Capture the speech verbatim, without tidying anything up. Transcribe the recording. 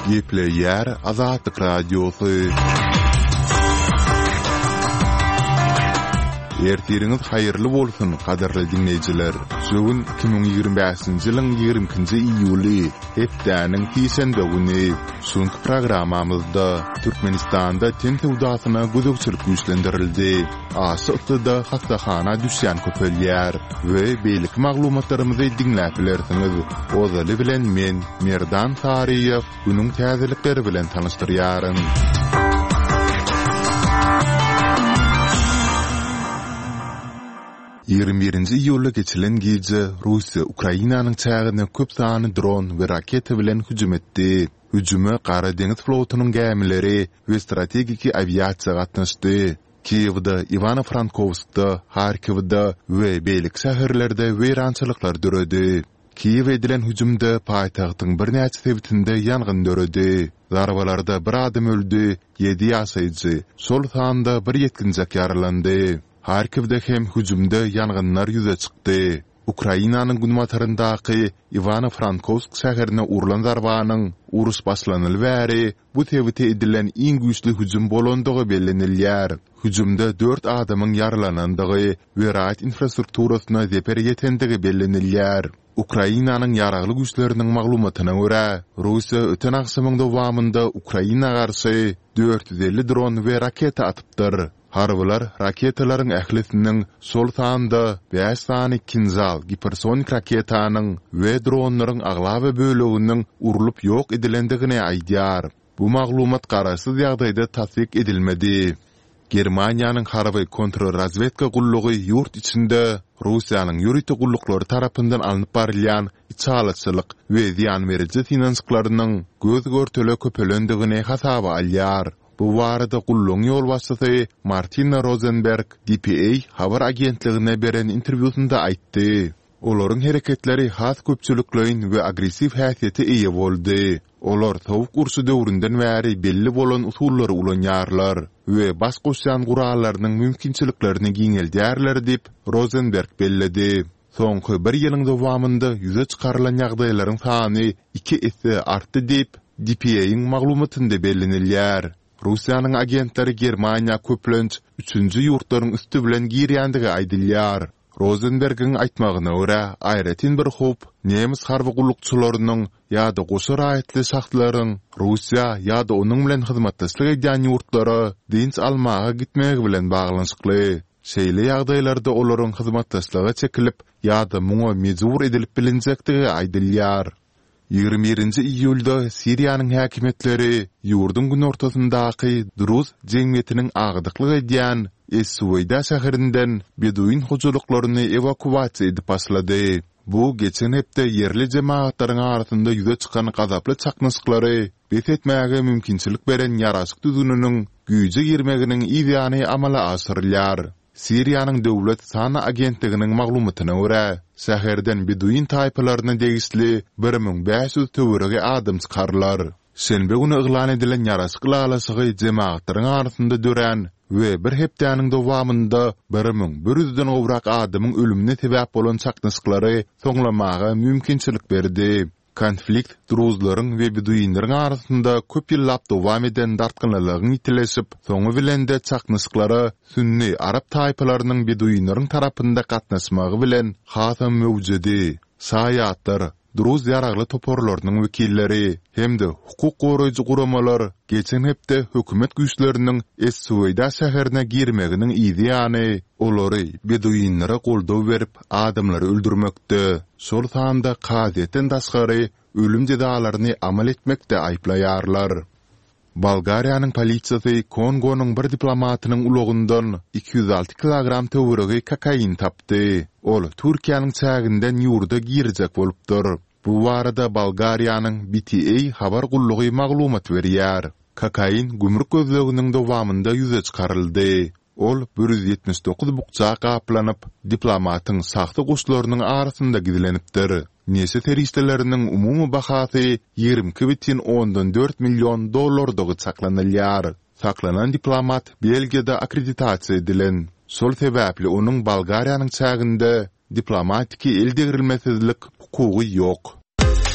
Gepleyer Azatlyk Radiosu. Ertiriniz hayırlı bolsun, kadarly dinleyijiler. Sögün iki bin ýygrimi beşinji ýylyň ýygrimiňji iýuly, hepdäniň hiýşenbe güni, şonky programmamyzda Türkmenistanda ten tewdasyna gözükçilik güýçlendirildi. Asyqda hastahana düşýän köpelýär we beýlik maglumatlarymyzy dinläp bilersiňiz. Ozaly bilen men Merdan Tariýew günüň täzelikleri bilen tanışdyrýarym. ýygrimi birinji iýulda geçilen gece Russiýa Ukrainanyň çägine köp sany dron we raketa bilen hüjüm etdi. Hüjüme Gara deňiz flotunyň gämileri we strategiki aviasiýa gatnaşdy. Kiýewde, Ivano-Frankowskda, Harkivda we beýlik şäherlerde weýrançylyklar döredi. Kiýew edilen hüjümde paýtagtyň bir näçe sebitinde ýangyn döredi. Zarbalarda bir adam öldü, ýedi ýaşaýjy, şol sanda bir ýetkinjek ýaralandy. Harkivde hem hüjümde ýangynlar ýüze çykdy. Ukrainanyň günbataryndaky Ivano-Frankowsk şäherine urulan zarbanyň urus başlanyly bäri bu tewite edilen iň güýçli hüjüm bolandygy bellenilýär. Hüjümde dört adamyň yaralanandygy we raýat infrastrukturasyna zeper ýetendigi bellenilýär. Ukrainanyň ýaragly güýçleriniň maglumatyna görä, Russiýa öten akşamyň dowamında Ukraina garşy dört yüz elli dron we raketa atypdyr. Harbylar raketalaryň ählisiniň sol sanda beş sany Kinzal gipersonik raketanyň we dronlaryň aglaby böleginiň urulup ýok edilendigine aýdýar. Bu maglumat garaşsyz ýagdaýda tasdik edilmedi. Germaniýanyň harby kontrrazvedka gullugy ýurt içinde Russiýanyň ýürüti gulluklary tarapyndan alınıp barylan içalatçylyk we ziýan beriji finansiklarynyň göz görtele köpelendigine hasaba alýar. Bu warada gullun ýol başçysy Martina Rosenberg D P A habar agentligine beren interwýusynda aýtdy. Olaryň hereketleri has köpçüliklerin we agressiw häsiýete eýe boldy. Olar tawuk urşy döwründen bäri belli bolan usullary ulanýarlar we bas goşýan gurallarynyň mümkinçiliklerini giňeldýärler dip Rosenberg belledi. Soňky bir ýylyň dowamında ýüze çykarylan ýagdaýlaryň sany iki esse artdy dip D P A'yň maglumatynda bellenilýär. Russiýanyň agentleri Germaniýa köplenç üçünji ýurtlaryň üstü bilen girýändigi aýdylýar. Rosenbergiň aýtmagyna görä, aýratyn bir hop nemis harby gullukçylarynyň ýa-da goşa raýatly şahslaryň Russiýa ýa-da onuň bilen hyzmatdaşlyk edýän ýurtlary dinç almaga gitmegi bilen baglanyşykly. Şeýle ýagdaýlarda olaryň hyzmatdaşlygy çekilip ýa-da muňa mejbur edilip bilinjektigi aýdylýar. ýygrimi birinji iýulda Siriýanyň häkimetleri ýurdun gün ortasyndaky Druz jemgyýetiniň agdyklyk edýän Es-Suweyda şäherinden beduin hojalyklaryny evakuasiýa edip başlady. Bu geçen hepde yerli jemaatlaryň arasynda ýüze çykan gazaply çaknaşyklary betetmäge mümkinçilik beren ýaraşyk düzüniniň güýje girmeginiň ýygyny amala asyrylýar. Siriýanyň döwlet sana agentliginiň maglumatyna görä, şäherden beduin taýpalaryna degisli bir ming beş yüz töwerege adam çykarlar. Şenbe güni yglan edilen ýaraşyk lalasygy jemaatlaryň arasynda dören we bir hepdäniň dowamında bir ming bir yüzden gowrak adamyň ölümine sebäp bolan çaknaşyklary soňlamaga mümkinçilik berdi. Konflikt Druzlaryň we beduinlaryň arasynda köp ýyllap dowam eden dartgynlygyň itileşip, soňy bilen de çaknaşyklary Sünni Arap taýpalarynyň beduinlaryň tarapynda gatnaşmagy bilen hasam mewjudi. Saýatlar, Druz ýaragly toporlarynyň wekilleri hemde hukuk goraýjy guramalar geçen hepde hökümet güýçleriniň Es-Suweyda şäherine girmeginiň ýygyny, olary beduinlara goldaw berip adamlary öldürmekde, şol sanda kaziýetden daşgary ölüm jezalaryny amal etmekde aýplaýarlar. Bolgariýanyň polisiýasy Kongonyň bir diplomatynyň ulagyndan iki yüz alty kilogram töweregi kokain tapdy. Ol Türkiýanyň çäginden ýurda girjek bolupdyr. Bu warada Bolgariýanyň B T A habar gullugy maglumat berýär. Kokain gümrük gözleginiň dowamında ýüze çykaryldy. Ol bir yüz ýetmiş dokuz bukça gaplanyp diplomatyň saxta goşlarynyň arasynda gidilenipdir. Nese teristleriniň umumy bahasy ýygrimi iki butun ondan dört million dollardygy saklanylýar. Saklanan diplomat Belgiýada akkreditasiýa edilen. Şol sebäpli onuň Bolgariýanyň çäginde diplomatiki eldegirilmesizlik hukugy ýok.